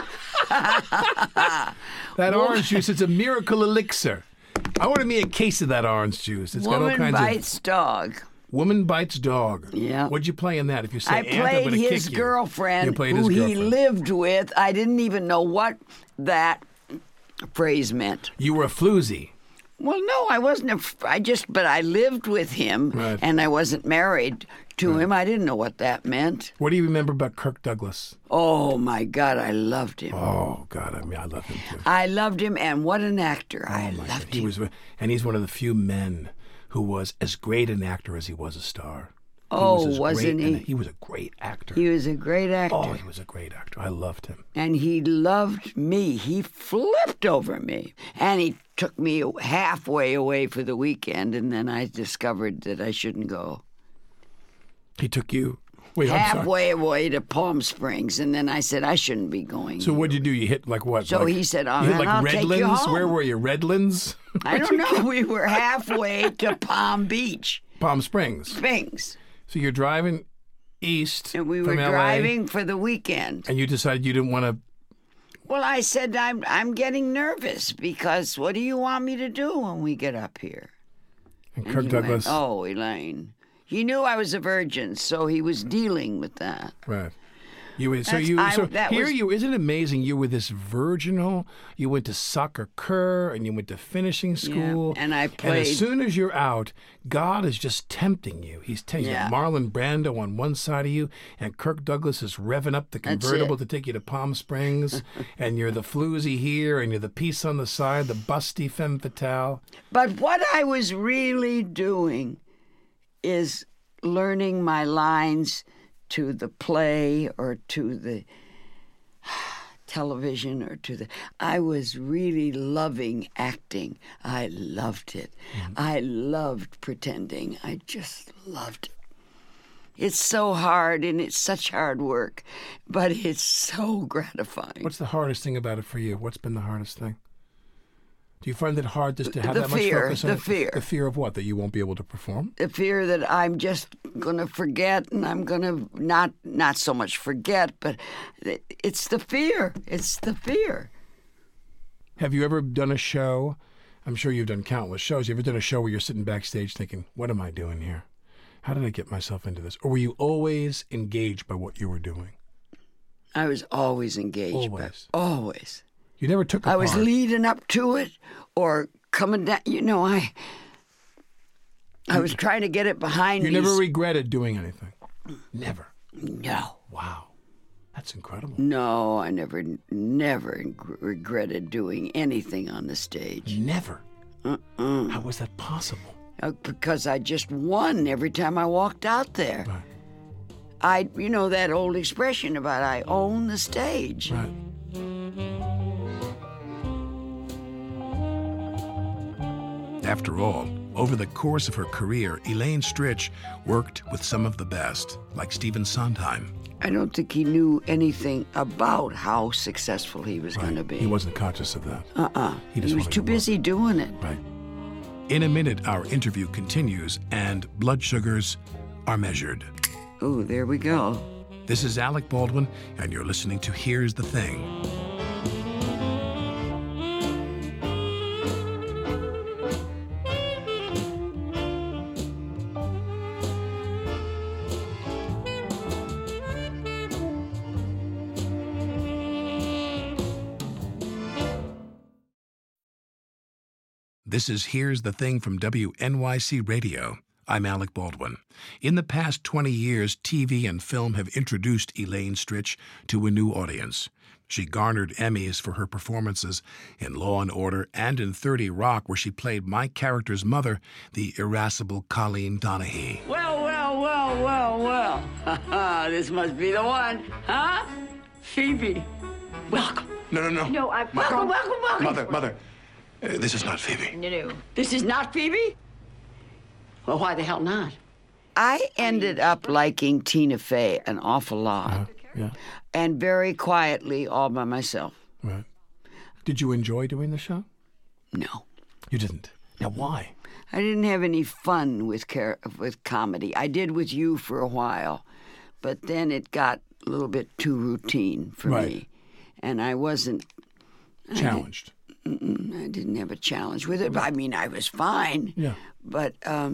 That orange juice, it's a miracle elixir. I want me a case of that orange juice. It's got all Woman kinds bites dog. of... Woman bites dog. Yeah. What'd you play in that? If you say I Aunt, I'm played gonna his kick you. girlfriend, You played who his he girlfriend. lived with. I didn't even know what that phrase meant. You were a floozy. Well, no, I wasn't. But I lived with him, Right. and I wasn't married to him. I didn't know what that meant. What do you remember about Kirk Douglas? Oh my God, I loved him. Oh, God, I love him too. I loved him, and what an actor! I Oh, my God. loved He him. was, and he's one of the few men who was as great an actor as he was a star. Oh, as wasn't great- he? and he was a great actor. He was a great actor. Oh, he was a great actor. I loved him. And he loved me. He flipped over me. And he took me halfway away for the weekend, and then I discovered that I shouldn't go. He took you. Wait, I'm sorry. Halfway away to Palm Springs, and then I said I shouldn't be going. So what'd you do? You hit like what? So like, he said, "Oh, you hit then like I'll take you Redlands? home." Where were you? Redlands? I don't know. We were halfway to Palm Beach, Palm Springs. Springs, So you're driving east and we from were LA, driving for the weekend. and you decided you didn't want to. Well, I said I'm getting nervous because what do you want me to do when we get up here? And And Kirk he Douglas. went, oh, Elaine. He knew I was a virgin, so he was dealing with that. Right. You were, so That's- you I- so that here was- you isn't it amazing you were this virginal, you went to Sacre Coeur and you went to finishing school and I and played- as soon as you're out, God is just tempting you. He's telling you Yeah. Marlon Brando on one side of you and Kirk Douglas is revving up the That's convertible it. to take you to Palm Springs and you're the floozy here and you're the piece on the side, the busty femme fatale. But what I was really doing is learning my lines to the play or to the television or to the... I was really loving acting. I loved it. I loved pretending. I just loved it. It's so hard and it's such hard work, but it's so gratifying. What's the hardest thing about it for you? What's been the hardest thing? Do you find it hard just to have The that fear, much focus on the it? fear. The fear of what? That you won't be able to perform? The fear that I'm just going to forget and I'm going to not so much forget, but it's the fear. It's the fear. Have you ever done a show? I'm sure you've done countless shows. You ever done a show where you're sitting backstage thinking, what am I doing here? How did I get myself into this? Or were you always engaged by what you were doing? I was always engaged. Always. Always. You never took a I was part. leading up to it or coming down. You know, I was trying to get it behind You me. never regretted doing anything? Never. No. Wow. That's incredible. No, I never regretted doing anything on the stage. Never. How was that possible? Because I just won every time I walked out there. Right. You know that old expression about I own the stage. Right. After all, Over the course of her career, Elaine Stritch worked with some of the best, like Stephen Sondheim. I don't think he knew anything about how successful he was going to be. He wasn't conscious of that. He was too busy doing it. Right. In a minute, our interview continues, and blood sugars are measured. Oh, there we go. This is Alec Baldwin, and you're listening to Here's the Thing. This is Here's the Thing from WNYC Radio. I'm Alec Baldwin. In the past 20 years, TV and film have introduced Elaine Stritch to a new audience. She garnered Emmys for her performances in Law & Order and in 30 Rock, where she played my character's mother, the irascible Colleen Donaghy. Well. This must be the one, huh? Phoebe, welcome. No. No, welcome. Mother, this is not Phoebe. No. This is not Phoebe? Well, why the hell not? I ended up liking Tina Fey an awful lot. Yeah. And very quietly, all by myself. Right. Did you enjoy doing the show? No. You didn't. Now, why? I didn't have any fun with comedy. I did with you for a while, but then it got a little bit too routine for me. And I wasn't... Challenged. I didn't have a challenge with it. I mean, I was fine. Yeah. But, I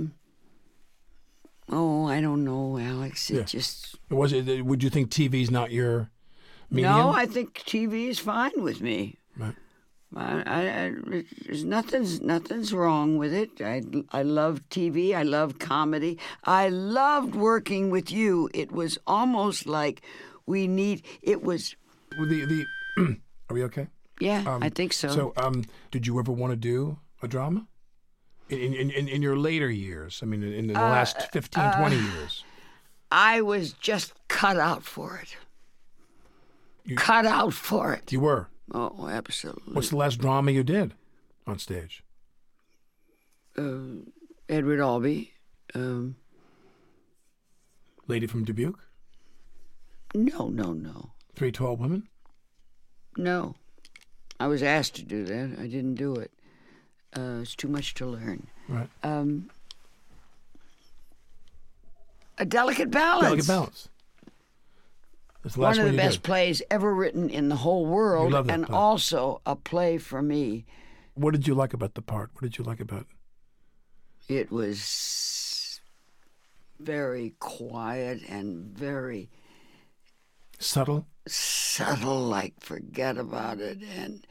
don't know, Alex. It just... Would you think TV's not your medium? No, I think TV is fine with me. Right. There's nothing's wrong with it. I love TV. I love comedy. I loved working with you. It was almost like it was... Are we okay? Yeah, I think so. So, did you ever want to do a drama? In your later years? I mean, in the last 15, 20 years? I was just cut out for it. Cut out for it. You were? Oh, absolutely. What's the last drama you did on stage? Edward Albee. Lady from Dubuque? No. 312 Women? No. I was asked to do that. I didn't do it. It's too much to learn. Right. A Delicate Balance. Delicate Balance. That's the last one of the you best did. plays ever written in the whole world, You love that and play. also a play for me. What did you like about the part? What did you like about it? It was very quiet and very Subtle? subtle, like forget about it, and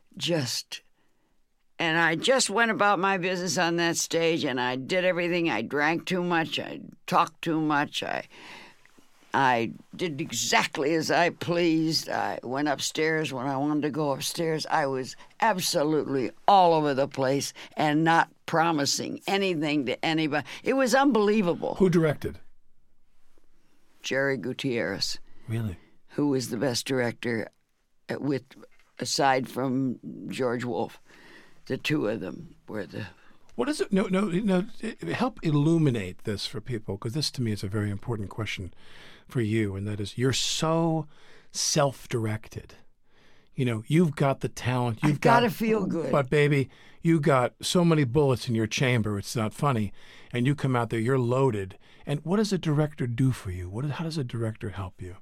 I just went about my business on that stage, and I did everything. I drank too much. I talked too much. I did exactly as I pleased. I went upstairs when I wanted to go upstairs. I was absolutely all over the place and not promising anything to anybody. It was unbelievable. Who directed? Jerry Gutierrez, Really? who was the best director aside from George Wolfe. The two of them were the... What is it? No. Help illuminate this for people, because this to me is a very important question for you, and that is, you're so self-directed. You know, you've got the talent. You've got to feel good. But baby, you got so many bullets in your chamber. It's not funny, and you come out there, you're loaded. And what does a director do for you? How does a director help you?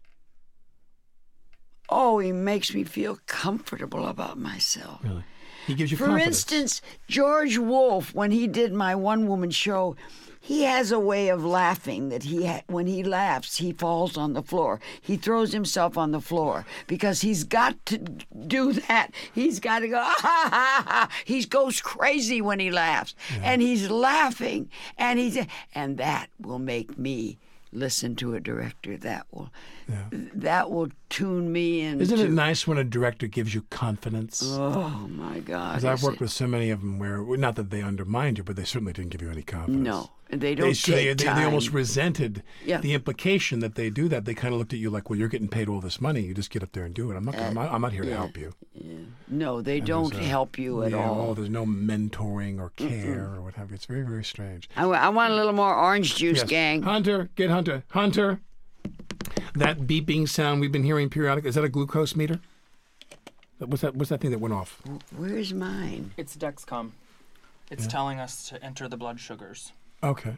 Oh, he makes me feel comfortable about myself. Really? He gives you For confidence. instance, George Wolfe, when he did my one-woman show, he has a way of laughing that when he laughs, he falls on the floor. He throws himself on the floor because he's got to do that. He's got to go, ah, ha, ha, ha. He goes crazy when he laughs. Yeah. And he's laughing, and that will make me listen to a director. That will tune me into. Isn't it nice when a director gives you confidence? Oh my God! Because I've is worked it? with so many of them where, well, not that they undermined you, but they certainly didn't give you any confidence. No, they don't take time. They almost resented Yeah. the implication that they do that. They kind of looked at you like, well, you're getting paid all this money. You just get up there and do it. I'm not here to help you. No, they don't help you at all. There's no mentoring or care or what have you. It's very, very strange. I want a little more orange juice, Yes. gang. Hunter, get Hunter. Hunter. That beeping sound we've been hearing periodically, is that a glucose meter? What's that thing that went off? Where's mine? It's Dexcom. It's telling us to enter the blood sugars. Okay.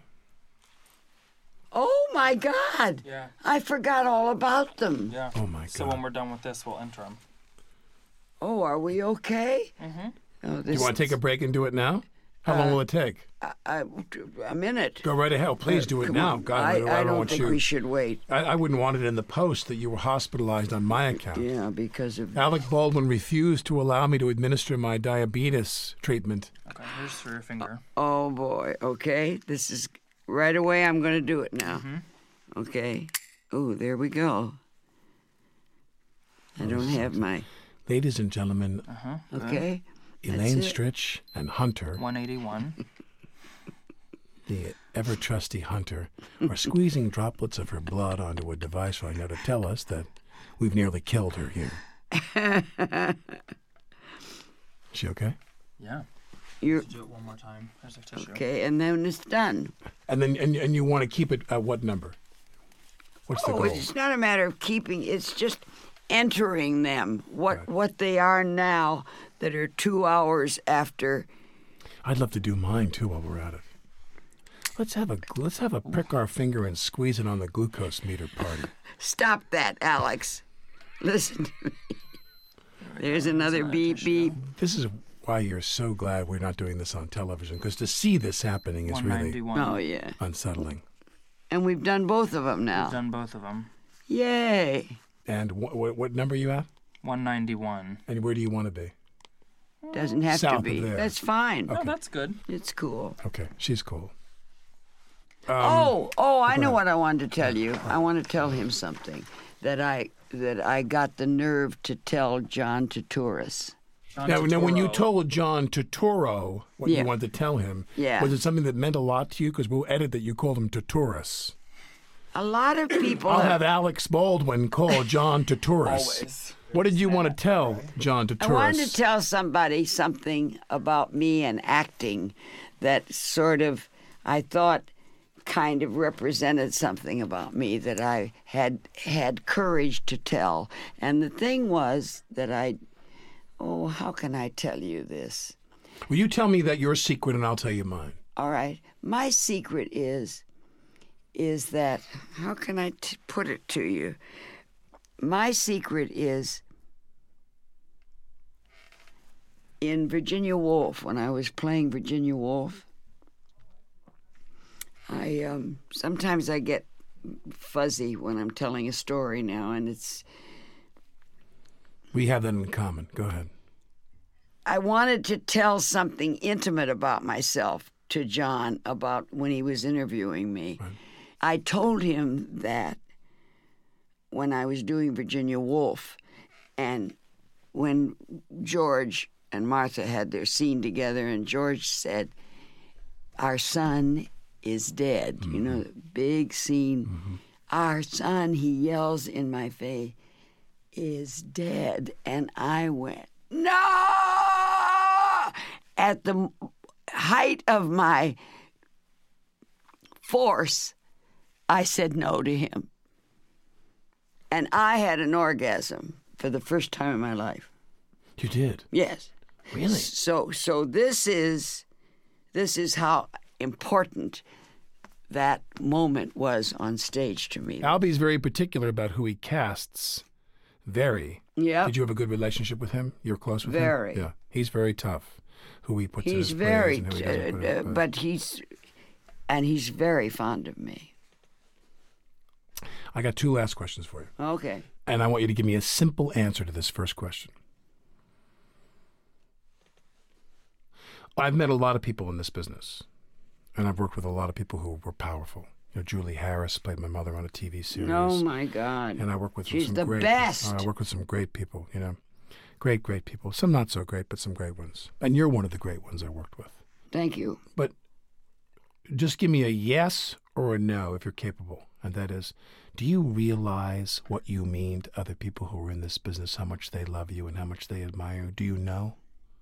Oh my God! Yeah. I forgot all about them. Yeah. Oh, my So God. when we're done with this, we'll enter them. Oh, are we okay? Mm-hmm. Oh, Do you want to take a break and do it now? How long will it take? a minute? Go right ahead. Please do it Come now. on. God, I don't want think you. we should wait. I wouldn't want it in the Post that you were hospitalized on my account. Yeah, because of Alec Baldwin refused to allow me to administer my diabetes treatment. Okay, here's for your finger. Oh boy. Okay, this is right away. I'm going to do it now. Mm-hmm. Okay. Oh, there we go. I don't have my. Ladies and gentlemen, Okay. Elaine That's it. Stritch and Hunter, 181. the ever-trusty Hunter, are squeezing droplets of her blood onto a device right now to tell us that we've nearly killed her here. Is she okay? Yeah. You're Do it one more time. Here's a tissue. okay, and then it's done. And then and you want to keep it at what number? What's the Oh, goal? it's not a matter of keeping. It's just entering them. What they are now that are 2 hours after. I'd love to do mine too while we're at it. Let's have a prick our finger and squeeze it on the glucose meter party. Stop that, Alex. Listen to me. There's another beep beep. This is why you're so glad we're not doing this on television, because to see this happening is really 191. Oh yeah, unsettling. and we've done both of them now. We've done both of them. Yay! And what number are you at? 191. And where do you want to be? Doesn't have South to of be. there. That's fine. Oh, that's good. It's cool. Okay, she's cool. I know what I wanted to tell you. I want to tell him something that I got the nerve to tell John Turturro. Now, when you told John Turturro what Yeah. you wanted to tell him, Yeah. was it something that meant a lot to you? Because we'll edit that you called him Turturus. A lot of people. I'll have Alex Baldwin call John Turturus. Always. What did you want to tell John Turturus? I wanted to tell somebody something about me and acting that sort of, I thought, kind of represented something about me that I had courage to tell. And the thing was that how can I tell you this? Will you tell me that your secret and I'll tell you mine? All right. My secret is that, how can I put it to you? My secret is in Virginia Woolf, when I was playing Virginia Woolf, sometimes I get fuzzy when I'm telling a story now, and We have that in common. Go ahead. I wanted to tell something intimate about myself to John about when he was interviewing me. Right. I told him that when I was doing Virginia Woolf, and when George and Martha had their scene together, and George said, "Our son is dead." Mm-hmm. You know, the big scene. Mm-hmm. "Our son," he yells in my face, "is dead." And I went, "No!" At the height of my force, I said no to him. And I had an orgasm for the first time in my life. You did? Yes. Really? So this is how important that moment was on stage to me. Albie's very particular about who he casts. Very. Yeah. Did you have a good relationship with him? You're close with him? Very. Yeah. He's very tough. Who he puts in his He's plays very, and who he doesn't put in his but he's very fond of me. I got two last questions for you. Okay. And I want you to give me a simple answer to this first question. I've met a lot of people in this business, and I've worked with a lot of people who were powerful, Julie Harris played my mother on a TV series. Oh my God! And I work with She's some the great. best. I work with some great people. Great people. Some not so great, but some great ones. And you're one of the great ones I worked with. Thank you. But just give me a yes or a no if you're capable. And that is, do you realize what you mean to other people who are in this business, how much they love you and how much they admire you? Do you know?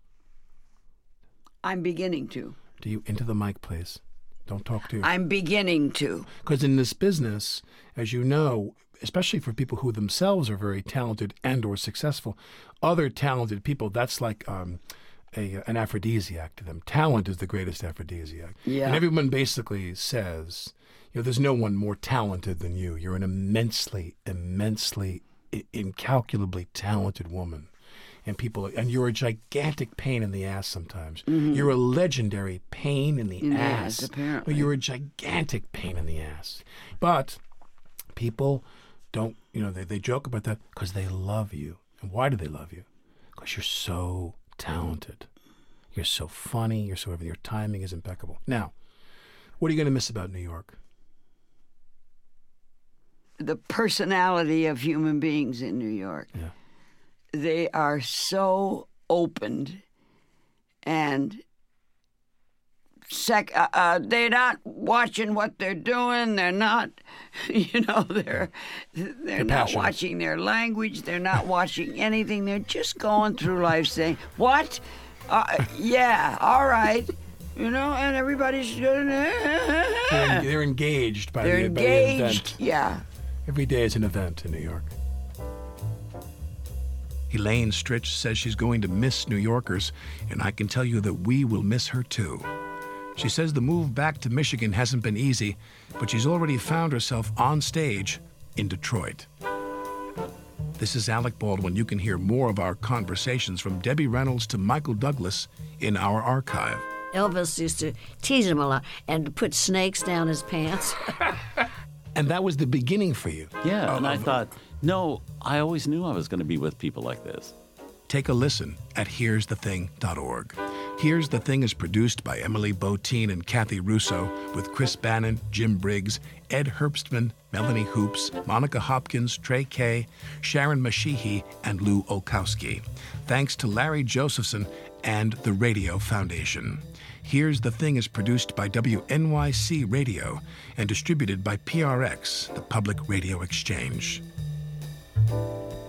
I'm beginning to. Do you, into the mic, please. Don't talk to you. I'm beginning to. Because in this business, as you know, especially for people who themselves are very talented and or successful, other talented people, that's like an aphrodisiac to them. Talent is the greatest aphrodisiac. Yeah. And everyone basically says, there's no one more talented than you. You're an immensely, incalculably talented woman. And you're a gigantic pain in the ass sometimes. Mm-hmm. You're a legendary pain in the ass. Yes, apparently. You're a gigantic pain in the ass. But people don't, they joke about that because they love you. And why do they love you? Because you're so talented. You're so funny. You're so everything. Your timing is impeccable. Now, what are you going to miss about New York? The personality of human beings in New York. Yeah. They are so open and they're not watching what they're doing. They're not, they're not watching their language. They're not watching anything. They're just going through life saying, what? Yeah, all right. And everybody's they're engaged by the event. Yeah. Every day is an event in New York. Elaine Stritch says she's going to miss New Yorkers, and I can tell you that we will miss her too. She says the move back to Michigan hasn't been easy, but she's already found herself on stage in Detroit. This is Alec Baldwin. You can hear more of our conversations from Debbie Reynolds to Michael Douglas in our archive. Elvis used to tease him a lot and put snakes down his pants. And that was the beginning for you. Yeah, and I thought, no, I always knew I was going to be with people like this. Take a listen at here'sthething.org. Here's the Thing is produced by Emily Botein and Kathy Russo with Chris Bannon, Jim Briggs, Ed Herbstman, Melanie Hoops, Monica Hopkins, Trey Kay, Sharon Mashihi, and Lou Olkowski. Thanks to Larry Josephson and the Radio Foundation. Here's the Thing is produced by WNYC Radio and distributed by PRX, the Public Radio Exchange.